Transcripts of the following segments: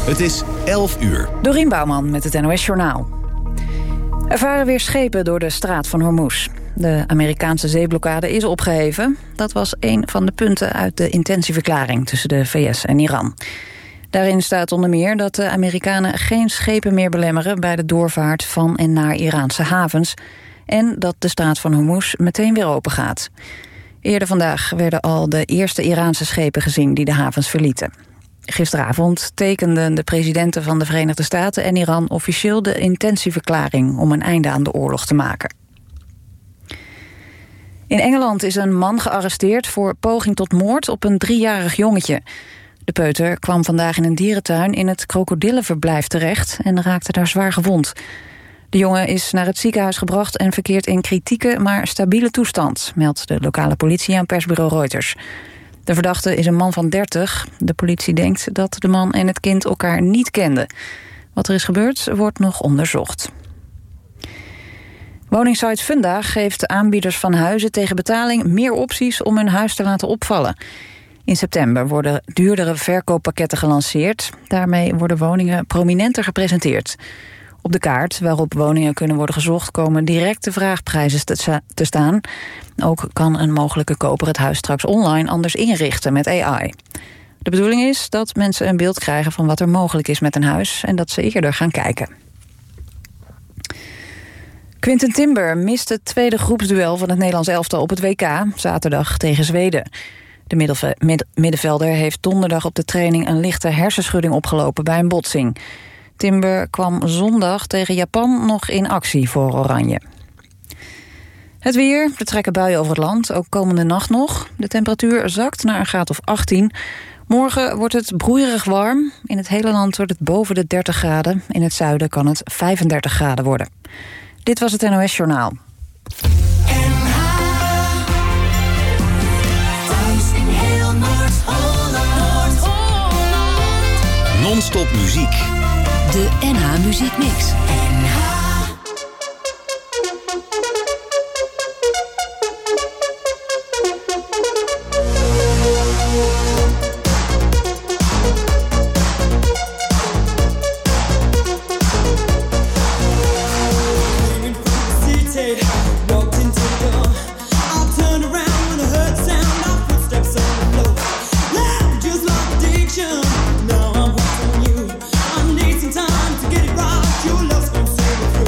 Het is 11 uur. Dorien Bouwman met het NOS Journaal. Er varen weer schepen door de straat van Hormuz. De Amerikaanse zeeblokkade is opgeheven. Dat was een van de punten uit de intentieverklaring tussen de VS en Iran. Daarin staat onder meer dat de Amerikanen geen schepen meer belemmeren bij de doorvaart van en naar Iraanse havens en dat de straat van Hormuz meteen weer open gaat. Eerder vandaag werden al de eerste Iraanse schepen gezien die de havens verlieten. Gisteravond tekenden de presidenten van de Verenigde Staten en Iran officieel de intentieverklaring om een einde aan de oorlog te maken. In Engeland is een man gearresteerd voor poging tot moord op een 3-jarig jongetje. De peuter kwam vandaag in een dierentuin in het krokodillenverblijf terecht en raakte daar zwaar gewond. De jongen is naar het ziekenhuis gebracht en verkeert in kritieke, maar stabiele toestand, meldt de lokale politie aan persbureau Reuters. De verdachte is een man van 30. De politie denkt dat de man en het kind elkaar niet kenden. Wat er is gebeurd, wordt nog onderzocht. Woningsite Funda geeft aanbieders van huizen tegen betaling meer opties om hun huis te laten opvallen. In september worden duurdere verkooppakketten gelanceerd. Daarmee worden woningen prominenter gepresenteerd. Op de kaart waarop woningen kunnen worden gezocht komen directe vraagprijzen te staan. Ook kan een mogelijke koper het huis straks online anders inrichten met AI. De bedoeling is dat mensen een beeld krijgen van wat er mogelijk is met een huis en dat ze eerder gaan kijken. Quinten Timber mist het tweede groepsduel van het Nederlands elftal op het WK, zaterdag tegen Zweden. De middenvelder heeft donderdag op de training een lichte hersenschudding opgelopen bij een botsing. Timber kwam zondag tegen Japan nog in actie voor Oranje. Het weer, er trekken buien over het land, ook komende nacht nog. De temperatuur zakt naar een graad of 18. Morgen wordt het broeierig warm. In het hele land wordt het boven de 30 graden. In het zuiden kan het 35 graden worden. Dit was het NOS Journaal. Non-stop muziek. De NH Muziek Mix. Now I'm hooked on you. I need some time to get it right. Your love's gonna set me free.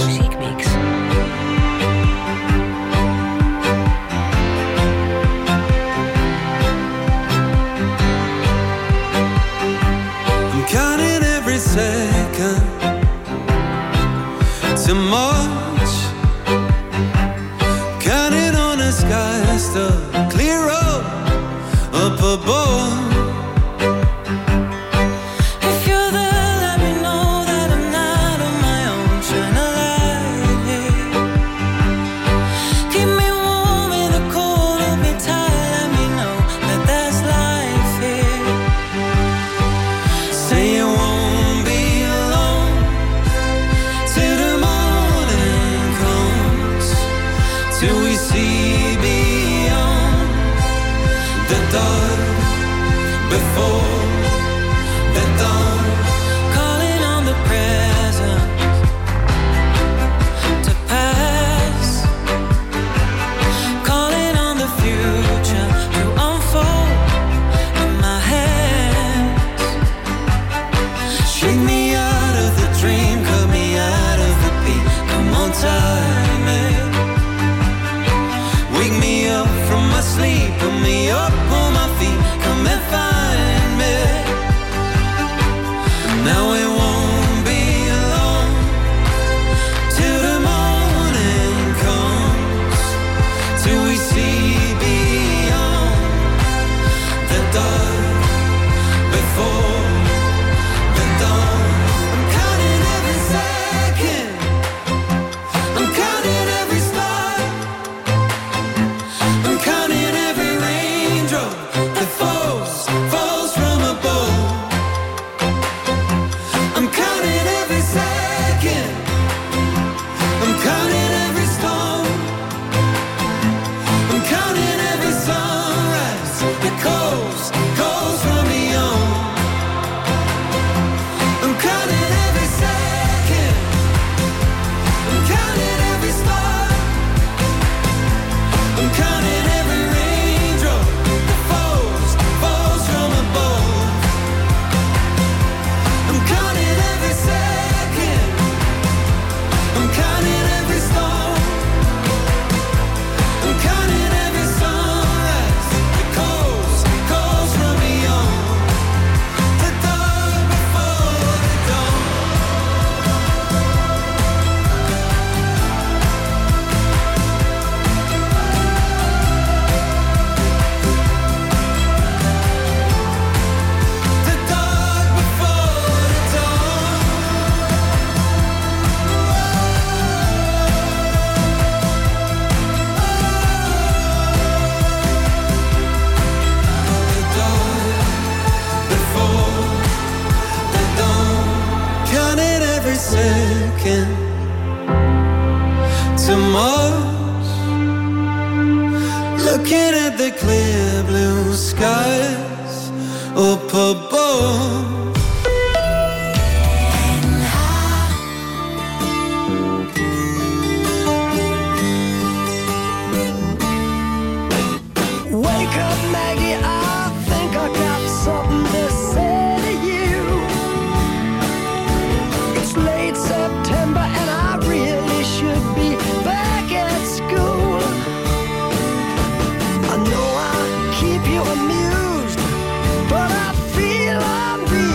I'm counting every second to March, counting on the skies to clear up above. Looking at the clear blue skies up above. Wake up, Maggie, I think I got something to say to you. It's late September and I really should be back at school. I know I keep you amused, but I feel I'm being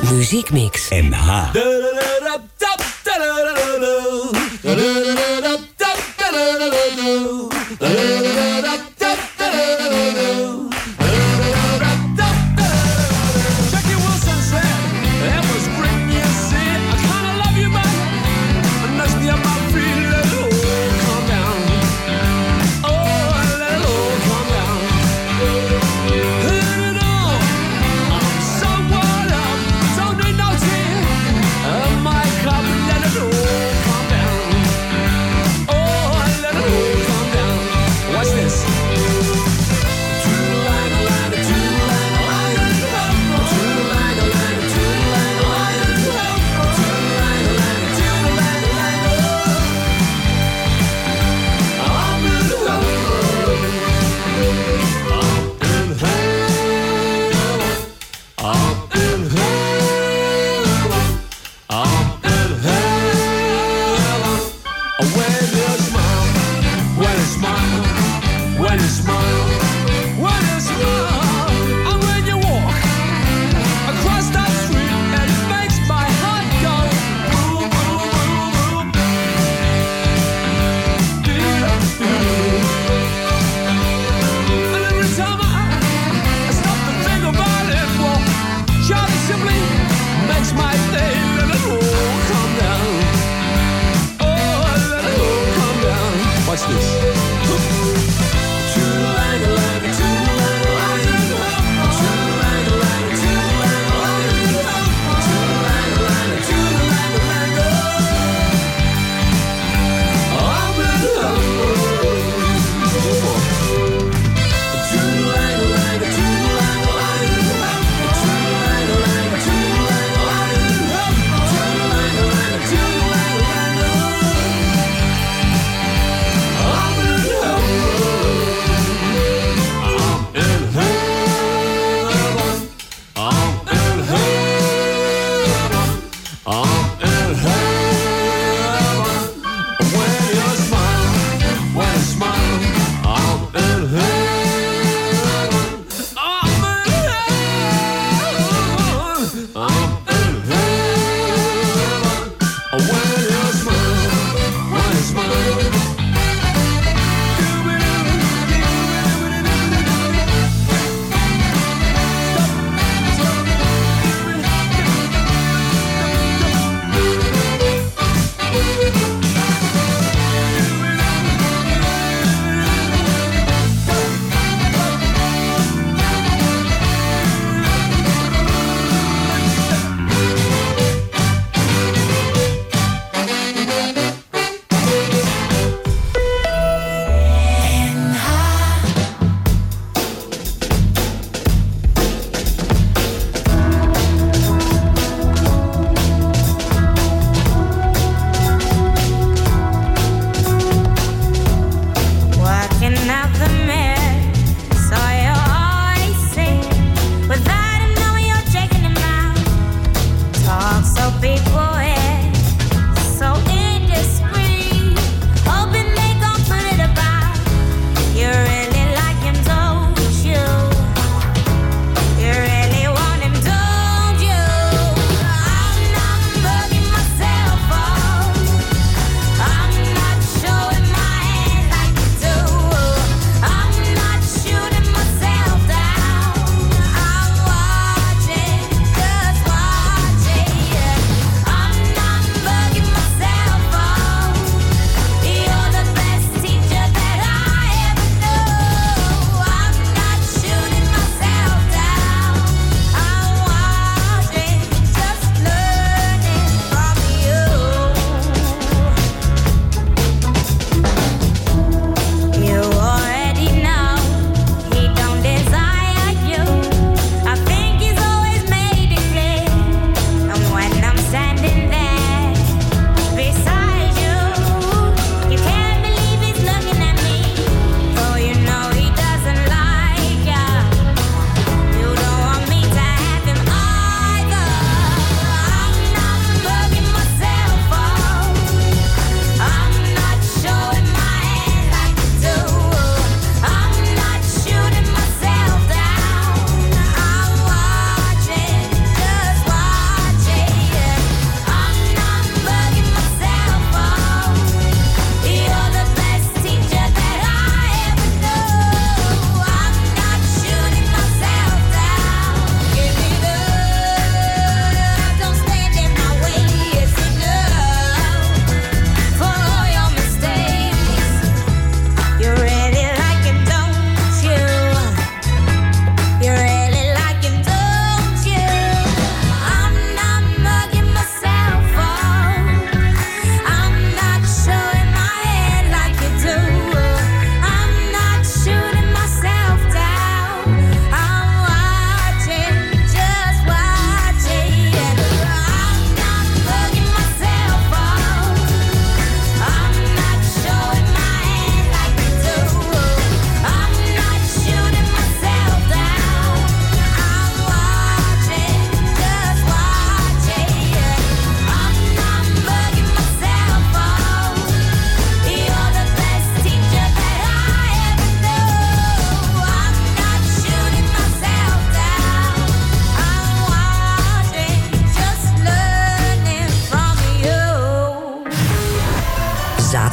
Muziekmix. NH. Watch this.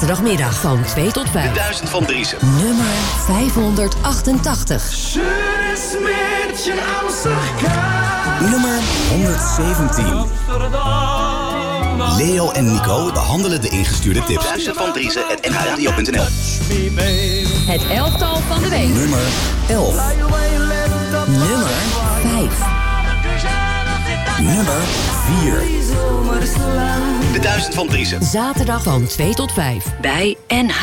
Zaterdagmiddag van 2 tot 5. De 1000 van Driessen. Nummer 588. Schönes Mädchen Amsterdam. Nummer 117. Leo en Nico behandelen de ingestuurde tips. 1000 van Driessen@nhradio.nl. Het elftal van de week. Nummer 11. Nummer 5. Nummer 4. De 1000 van Driessen. Zaterdag van 2 tot 5. Bij NH.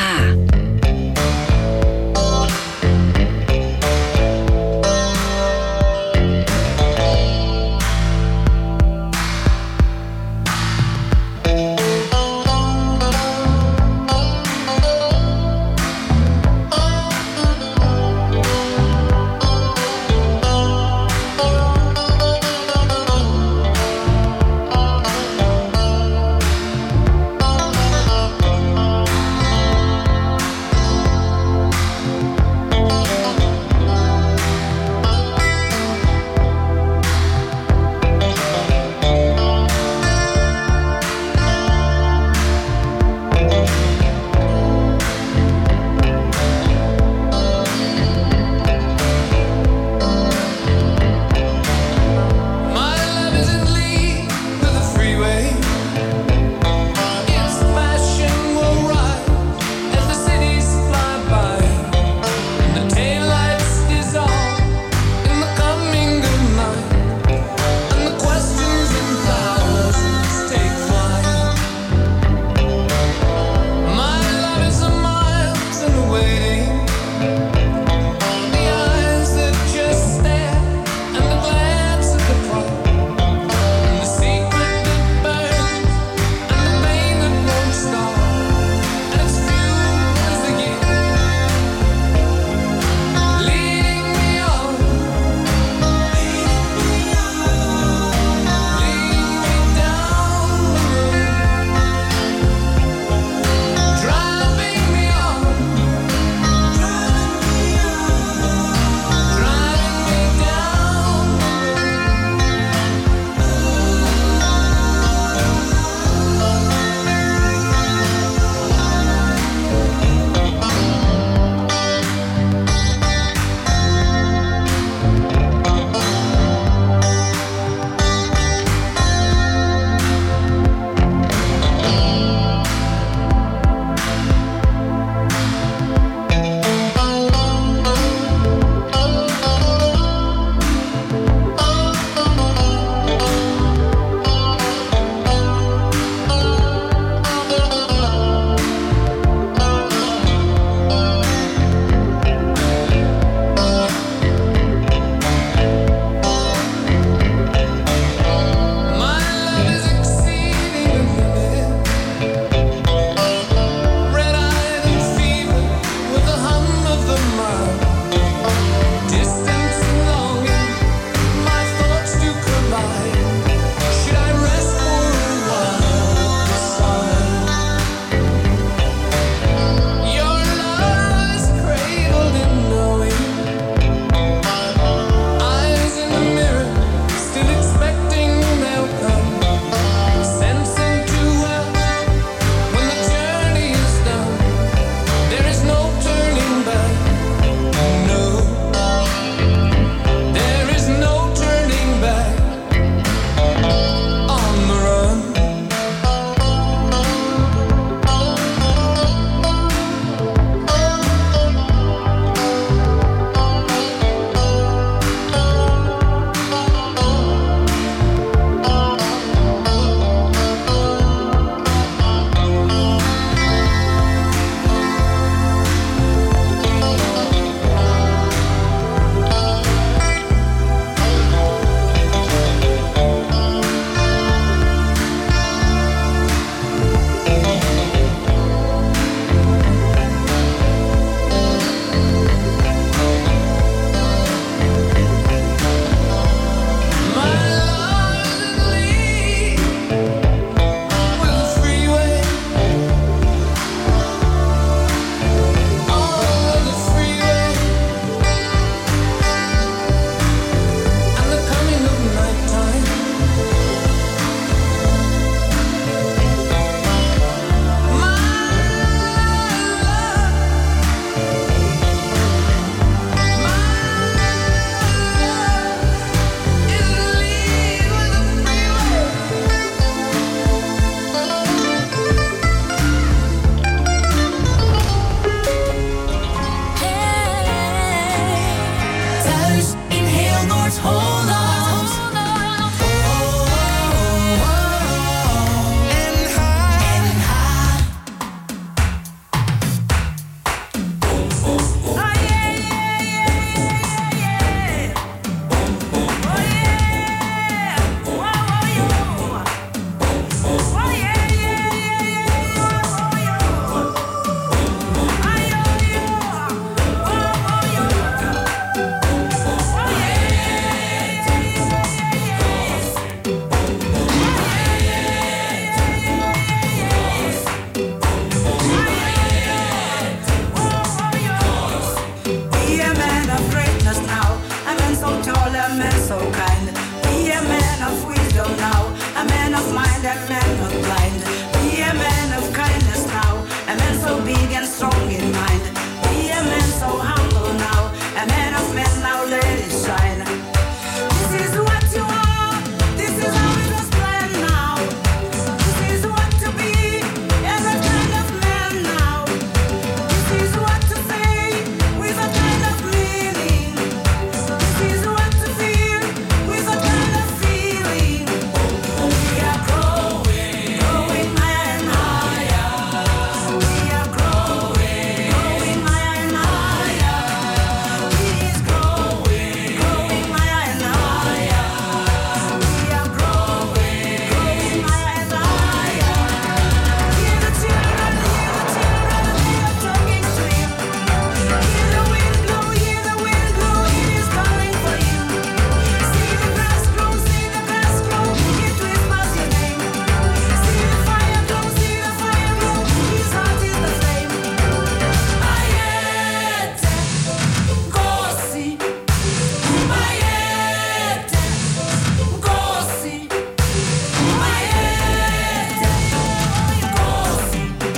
a man so kind. Be a man of wisdom now, a man of mind, a man not blind. Be a man of kindness now, a man so big and strong in mind. Be a man so humble now, a man of men now, let it shine. This is what you are, this is how it was planned now. This is what to be, as a kind of man now. This is what to say, with a kind of meaning. This is what to feel, with a kind of feeling. We are growing, growing higher and higher. We are growing, growing higher and higher. He is growing, growing higher and higher. We are growing, growing higher and higher. Hear the children, they are talking to you. Hear the wind blow, it is calling for you. See the grass grow, it whispers your name. See the fire glow, his heart is the flame. Maiete, Gossi, Maiete, Gossi, Maiete, Gossi,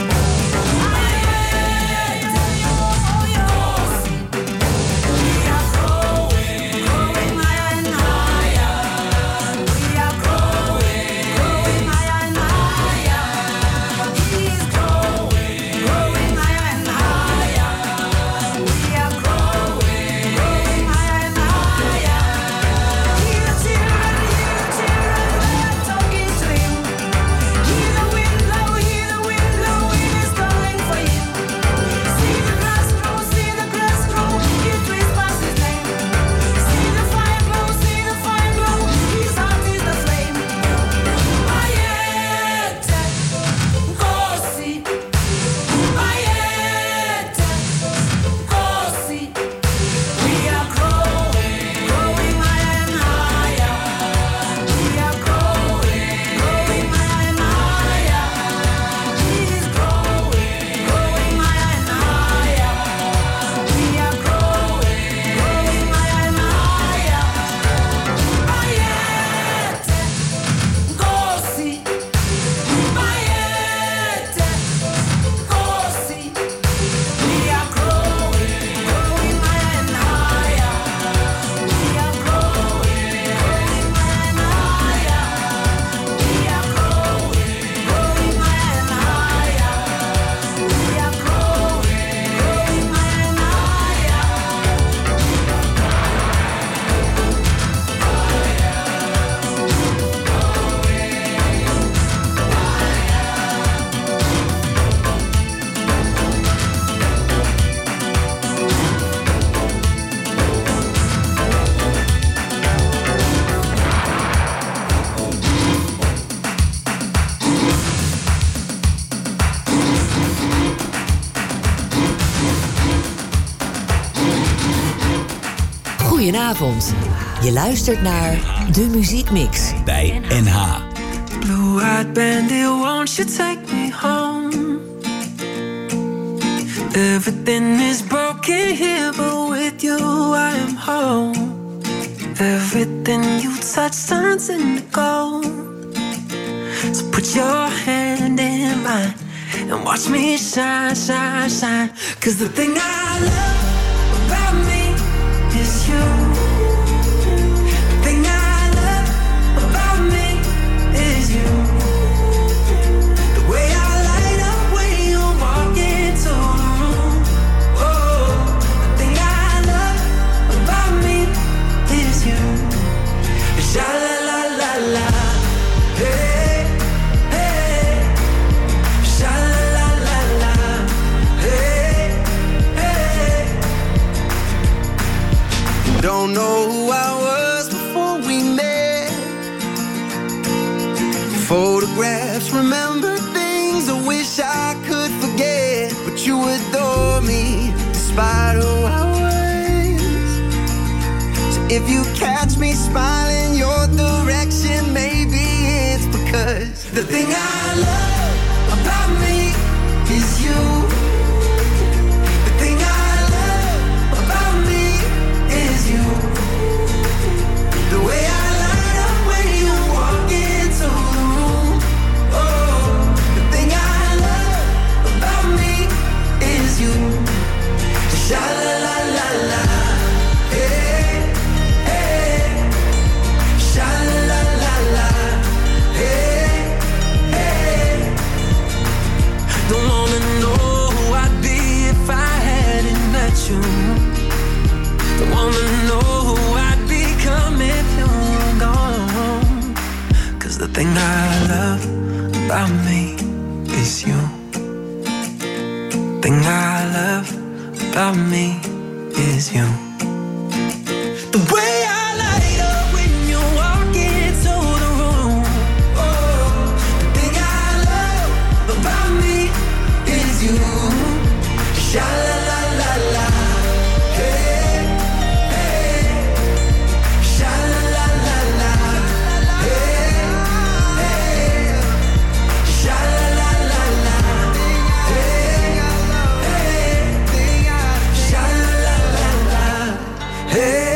Maiete, Gossi. We are growing, growing higher and higher. We are growing, growing higher and higher. He is growing, growing higher and higher. We are growing, growing higher and higher. Hear the children, they are talking to you. Hear the wind blow, it is calling for you. See the grass grow, it whispers his name. See the fire glow, his heart is the flame. Maiete, Gossi, Maiete, Gossi. We are growing, growing higher and higher. We are growing, growing higher and higher. He is growing, growing higher and higher. We are growing, growing higher and higher. Maiete, Gossi, Maiete, Gossi. We are growing, growing higher and higher. We are growing, growing higher and higher. We are growing, growing higher and higher. We are growing, growing higher and higher. Goedenavond. Je luistert naar De Muziekmix. Bij NH. Blue-eyed bandit, won't you take me home? Everything is broken here, but with you I am home. Everything you touch turns into gold. So put your hand in mine and watch me shine, shine, shine. 'Cause the thing I love about me is you. The thing I love about me is you. The way I light up when you walk into the room. Oh, the thing I love about me is you. Sha la la la la, hey, hey. Sha la la la la, hey, hey. Don't know who I was before we met. Photographs, remember things I wish I could forget. But you adore me despite who I was. So if you catch me smiling your direction, maybe it's because the thing I love about me is you. The thing I love about me is you. thing I love about me is you. Thing I love about me is you. The way I light up when you walk into the room. Oh, the thing I love about me is you. Sha la la la la. Hey, hey. Sha la la la la. Hey, hey. Sha la la la la. Hey, hey. Sha la la la la. Hey.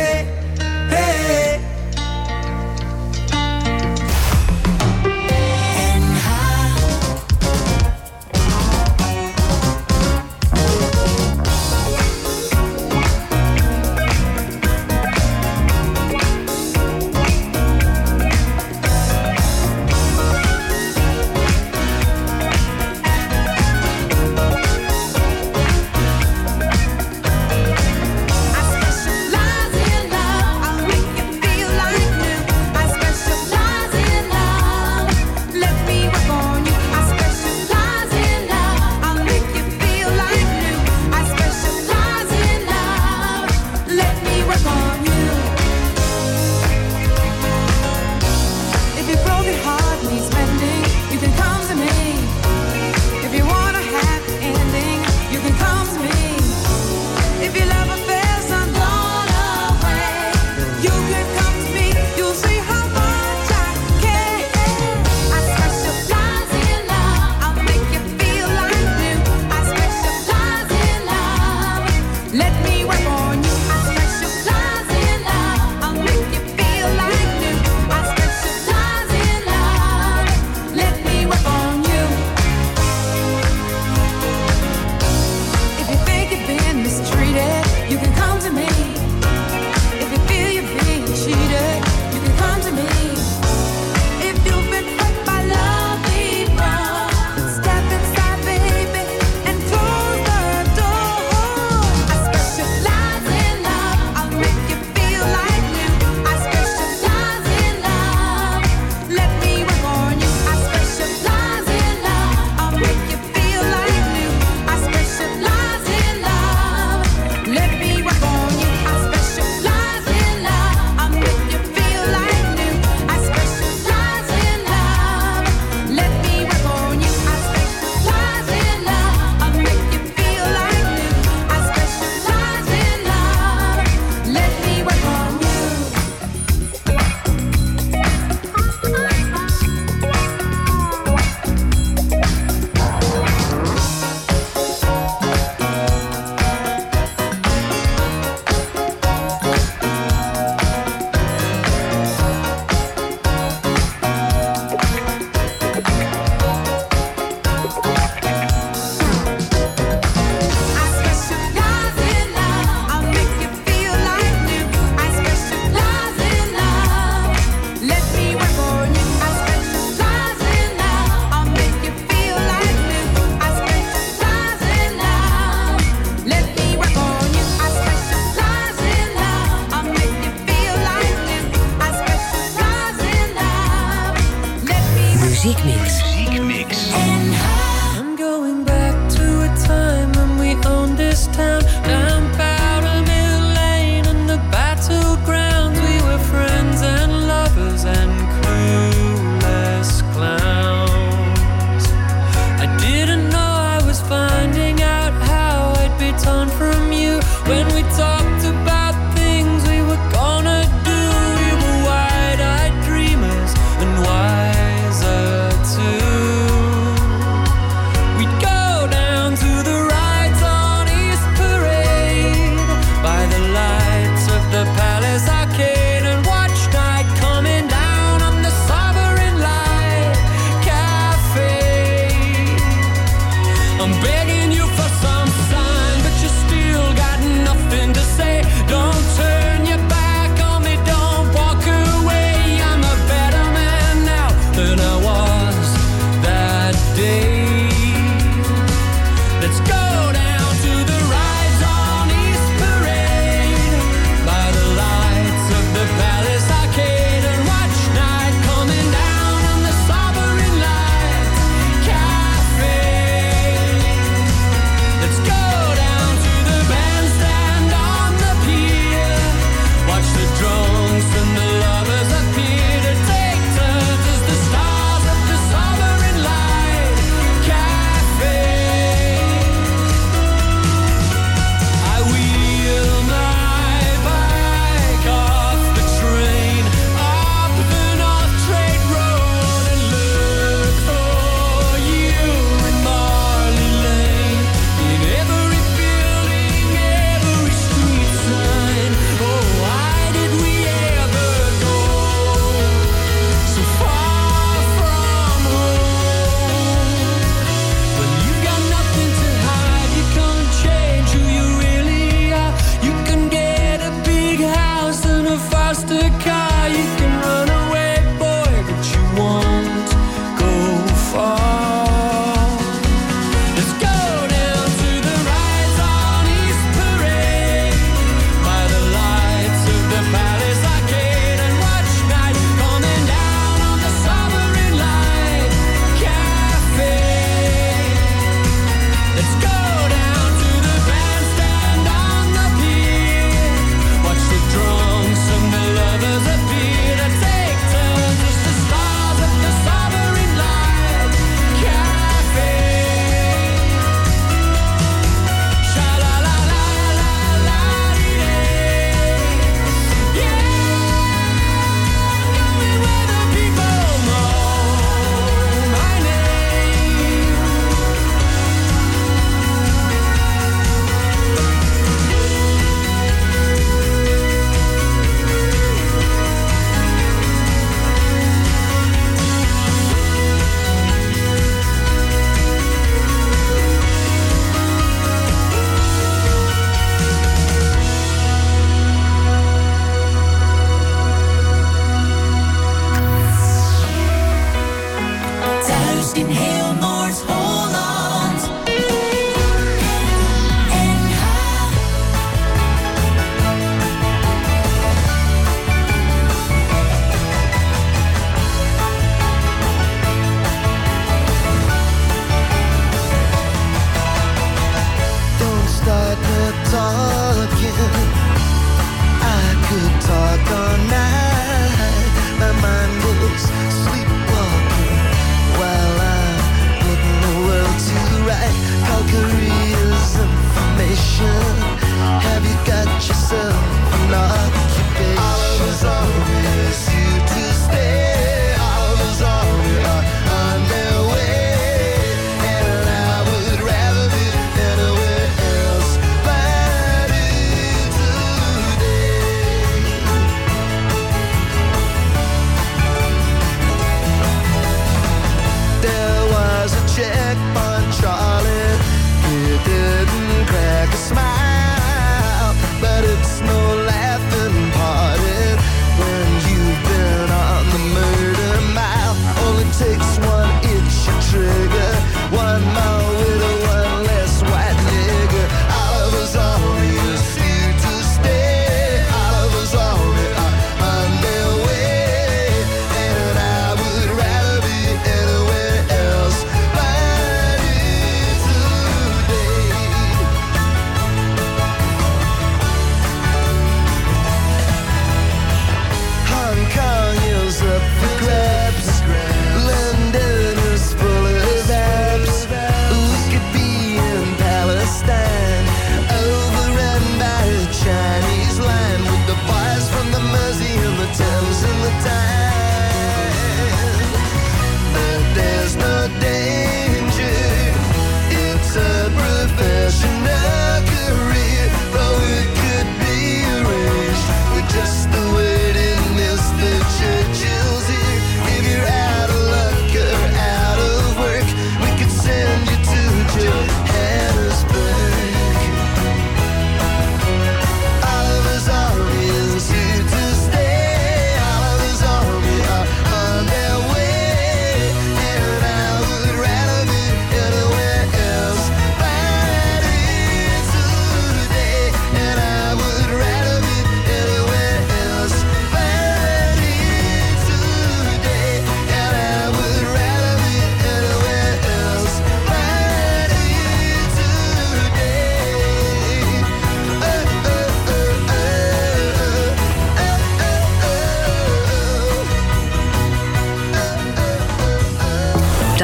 To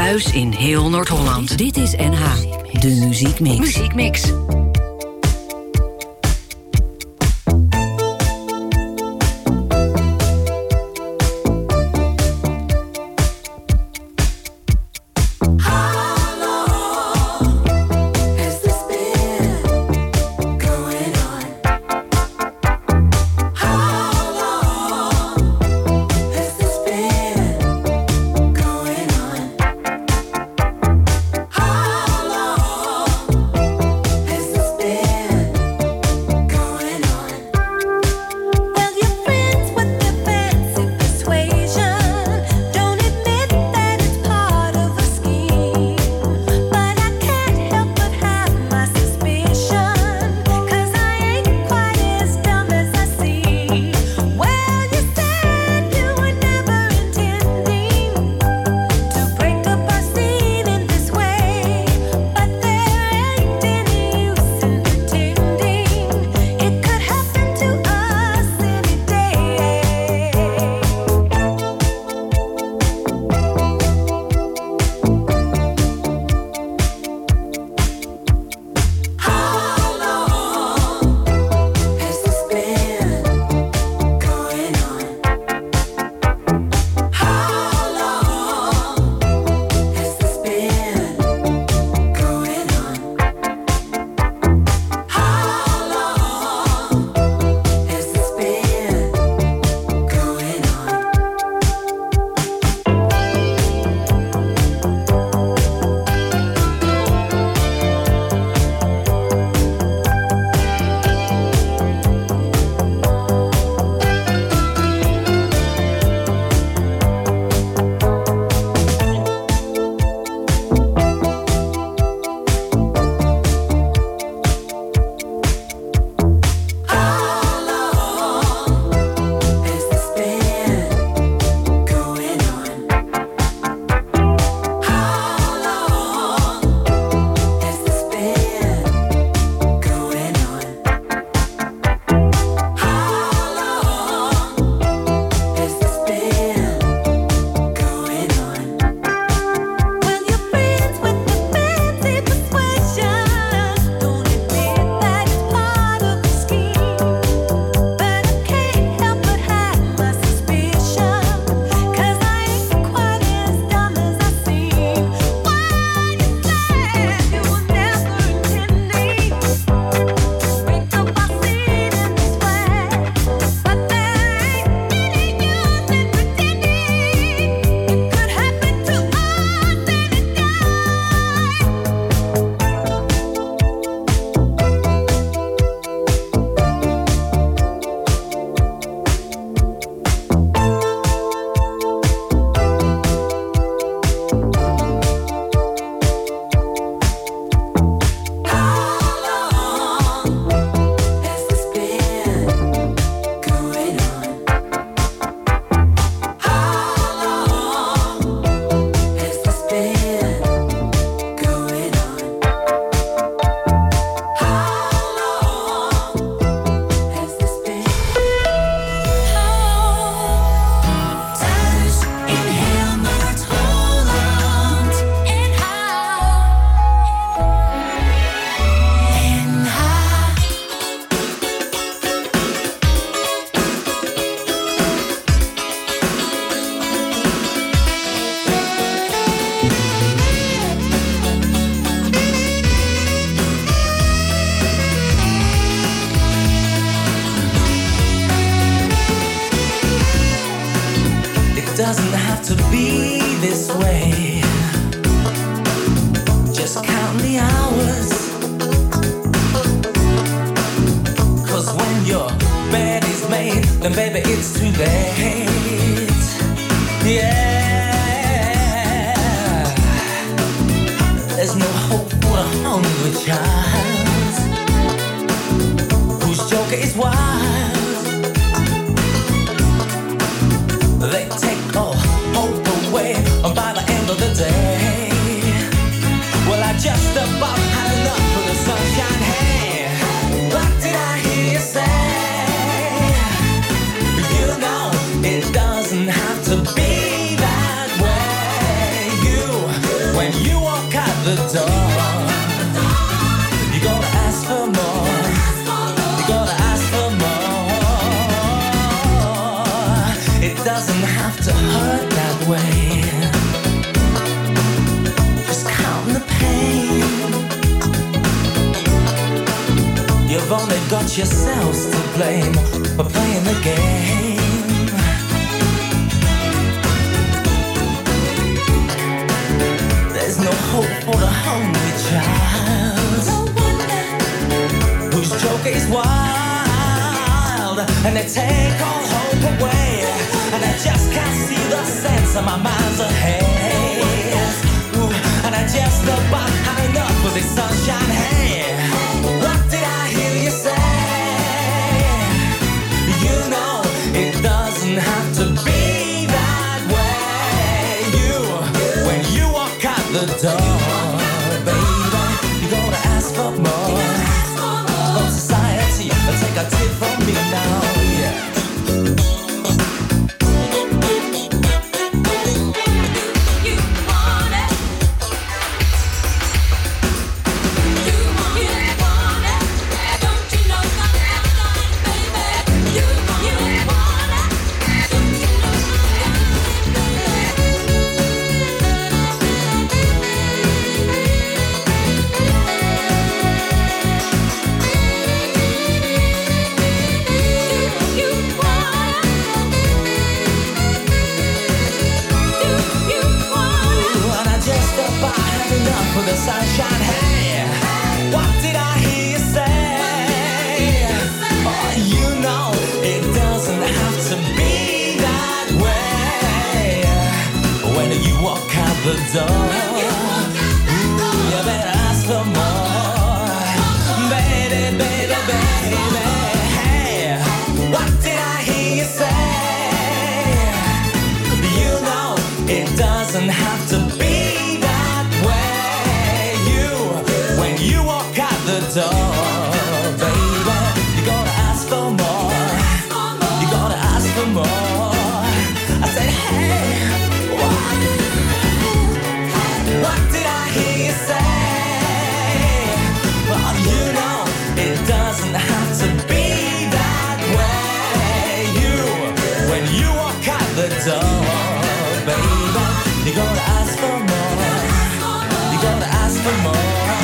thuis in heel Noord-Holland. Dit is NH, de muziekmix. Muziekmix. doesn't have to be this way. Just count the hours, 'cause when your bed is made, then baby it's too late. Yeah, there's no hope for a hungry child whose joker is wild. They take all hope away by the end of the day. Well, I just about had enough of the sunshine. Hey, what did I hear you say? You know it doesn't have to be that way. You doesn't have to hurt that way. Just count the pain. You've only got yourselves to blame for playing the game. There's no hope for the hungry child whose joke is wild, and they take all hope away. And I just can't see the sense of my mind's ahead. And I just about had enough with this sunshine. Hey, what did I hear you say? You know it doesn't have to be that way. When you walk out the door, baby, you gotta ask for more. From society, take a tip from me now, yeah. For the sunshine, hey, what did I hear you say? Oh, you know it doesn't have to be that way. When you walk out the door, ooh, you better ask for more. Baby, baby, baby, hey, what did I hear you say? You know it doesn't have to be. You walk out the door, baby, you gotta ask for more. You gotta ask for more. I said, hey, what did I hear you say? Well, you know it doesn't have to be that way. When you walk out the door, baby, you gotta ask for more. You gotta ask for more.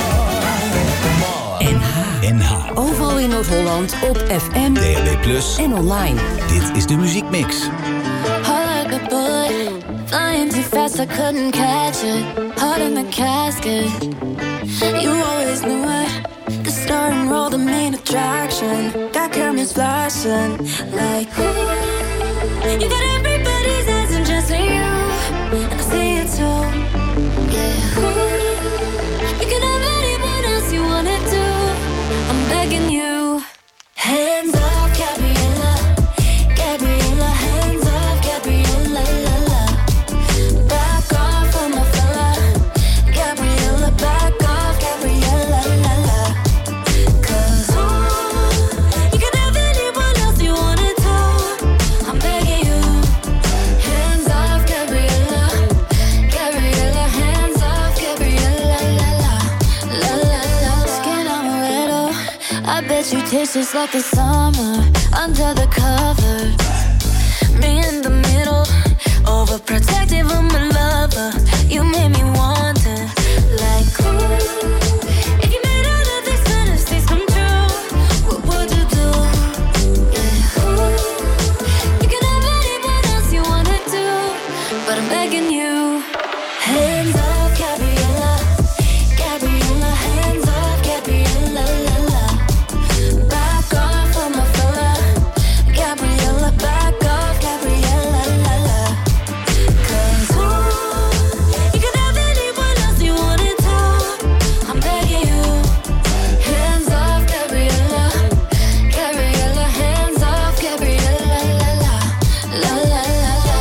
NH. Overal in Noord-Holland op FM, DHB+ en online. Dit is de Muziekmix. Heart like a bullet, flying too fast I couldn't catch it. Heart in the casket, you always knew it. The star and roll, the main attraction. Got cameras flashing like ooh. You got everybody's eyes and just you, and I see it too. Yeah, ooh. You can have anyone else you wanted to. I'm begging you. Hands up, Gabriella, Gabriella. Hands up, Gabriella, la la. Back off on my fella, Gabriella. Back off, Gabriella, la la. 'Cause you can have anyone else you wanted to. I'm begging you. Hands off, Gabriella, Gabriella. Hands off, Gabriella, la la, la la la. Skin amaretto, I bet you taste just like the summer under the covers. Me in the middle, overprotective of my lover. You made me wonder, like ooh, if you made all of these fantasies come true, what would you do? Yeah, ooh, you can have anyone else you wanted to, but I'm begging you. Hands off, Gabriella, Gabriella. Hands off, Gabriella, la la. Back off on my fella, Gabriella. Back off, Gabriella, la la. 'Cause ooh, you can have anyone else you wanted to. I'm begging you. Hands off, Gabriella, Gabriella. Hands off, Gabriella, la la, la la la la.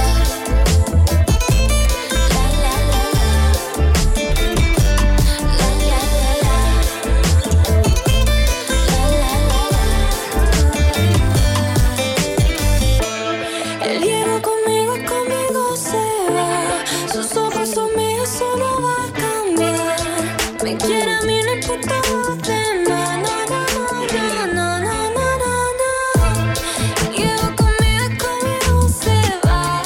La la la la. La la la la. El hielo conmigo, conmigo se va. Sus ojos son míos, eso no va a cambiar. Me quiere a mí, no importa los demás. No, no, no, no, no, no, no, no. El hielo conmigo, conmigo se va.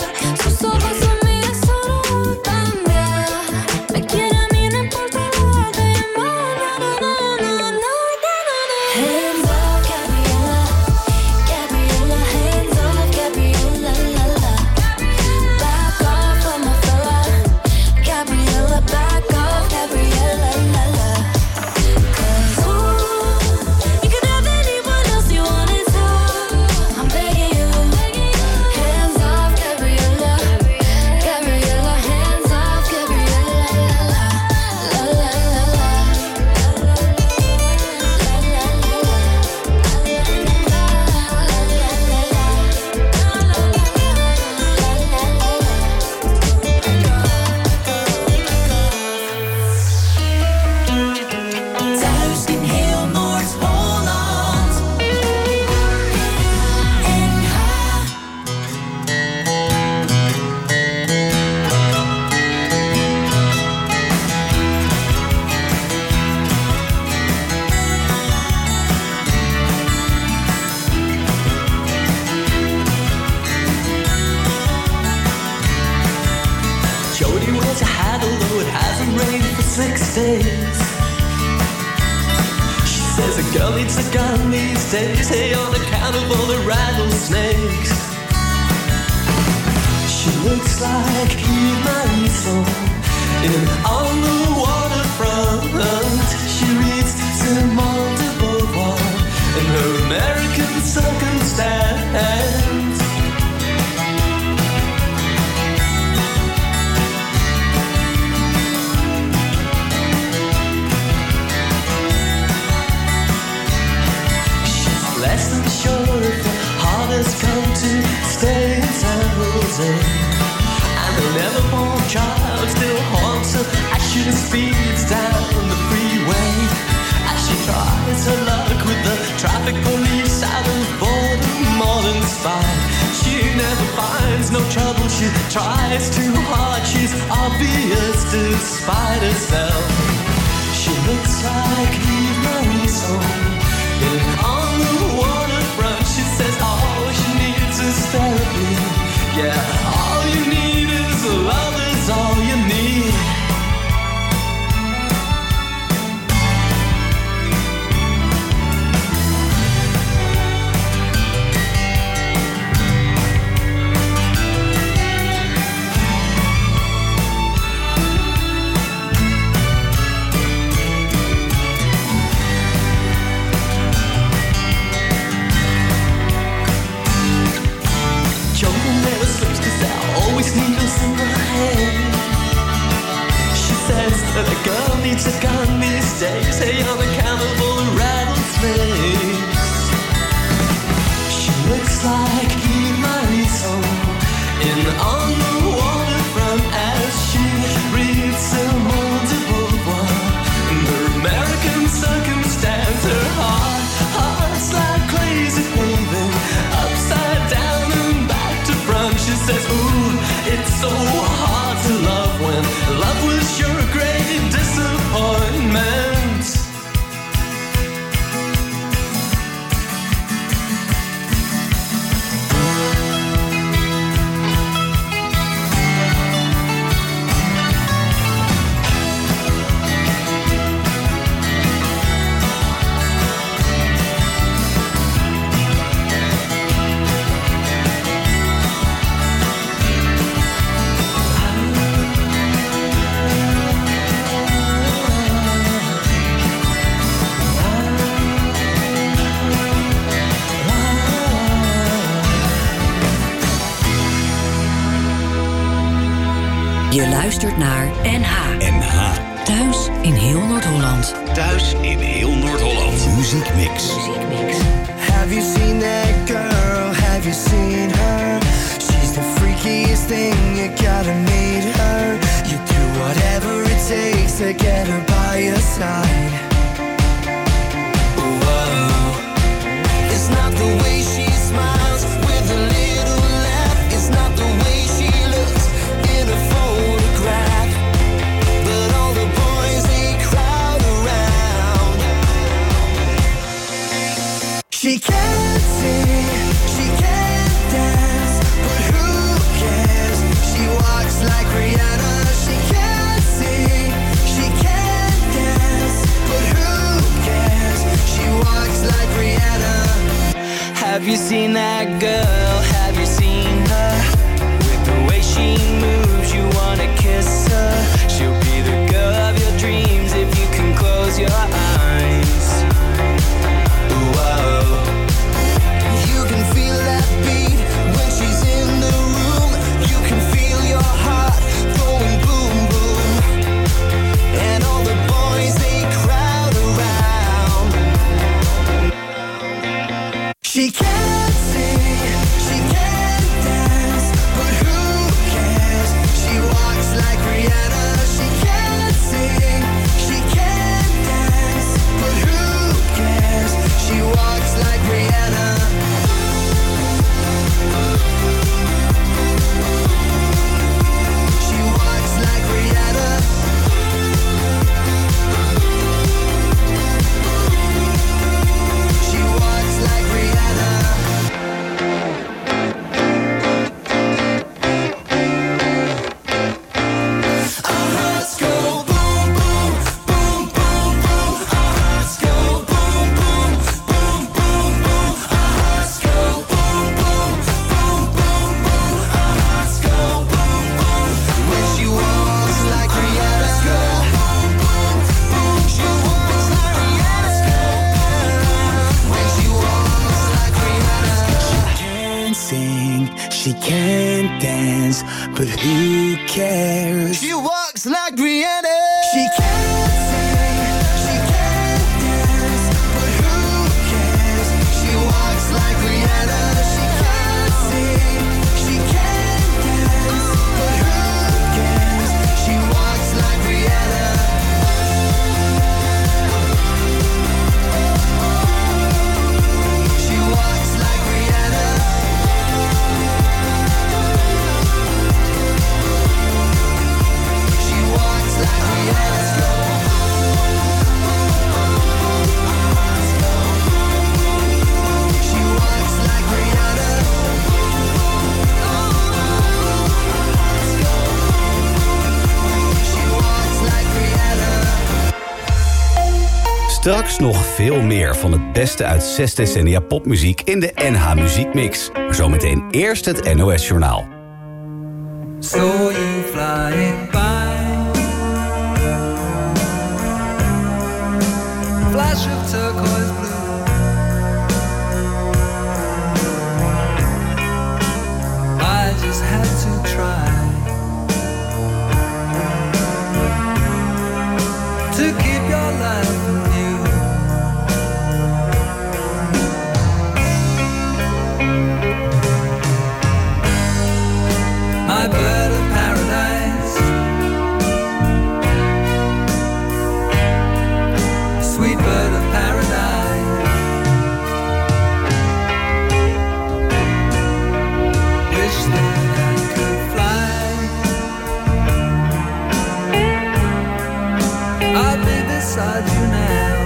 although it hasn't rained for 6 days. She says a girl needs a gun these days, hey, on account of all the rattlesnakes. She looks like Eve Marisol on the waterfront. She reads Simone de Beauvoir in her American Circumstance. She's less than sure if the heart has come to stay in San Jose. Her never-born child still haunts her as she speeds down the freeway. As she tries her luck with the traffic police out of boredom, modern spy. She never finds no trouble, she tries too hard. She's obvious despite herself. She looks like Eve Marisol on the waterfront. She says all she needs is therapy. Yeah, all you need is love is all you need. Jungle never slips 'cause there are always needles in my head. She says that a girl needs a gun these days, hey, on account of all the rattlesnakes. She looks like Eve Marisol on the waterfront as she reads Simone de Beauvoir in her American Circumstance. Her heart's like crazy paving, upside down and back to front. She says, ooh, it's so hard to love when love was your great disappointment. Je luistert naar NH. NH. Thuis in heel Noord-Holland. Thuis in heel Noord-Holland. Muziek Mix. Have you seen that girl? Have you seen her? She's the freakiest thing, you gotta meet her. You do whatever it takes to get her by your side. Whoa. It's not the way she smiles with a little laugh. It's not the way she looks in a photograph. But all the boys, they crowd around. She can't sing, she can't dance, but who cares? She walks like Rihanna. She can't sing, she can't dance, but dance, but who cares? She walks like Rihanna. She can't sing, she can't dance, but who cares? She walks like Rihanna. She can't sing, she can't dance, but who cares? She walks like Rihanna. She walks like Rihanna. She walks like Rihanna. She walks like Rihanna. She walks like Rihanna. Straks nog veel meer van het beste uit 6 decennia popmuziek in de NH Muziekmix. Maar zometeen eerst het NOS Journaal. So you flying by, flash of turquoise blue, I just had to try to keep your life new. My bird of paradise, sweet bird of paradise, wish that I could fly. I'll be beside you now,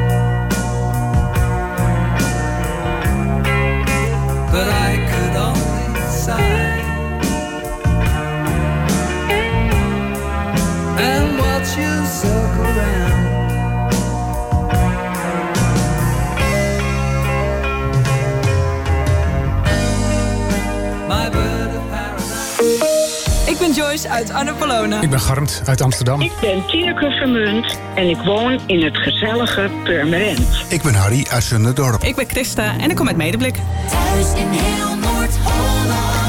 but I could only sigh and watch you circle round. My bird of paradise. Ik ben Joyce uit Annapolona. Ik ben Garmt uit Amsterdam. Ik ben Tineke Vermunt en ik woon in het gezellige Purmerend. Ik ben Harry uit Zunderdorp. Ik ben Christa en ik kom uit Medeblik. Thuis in heel Noord-Holland.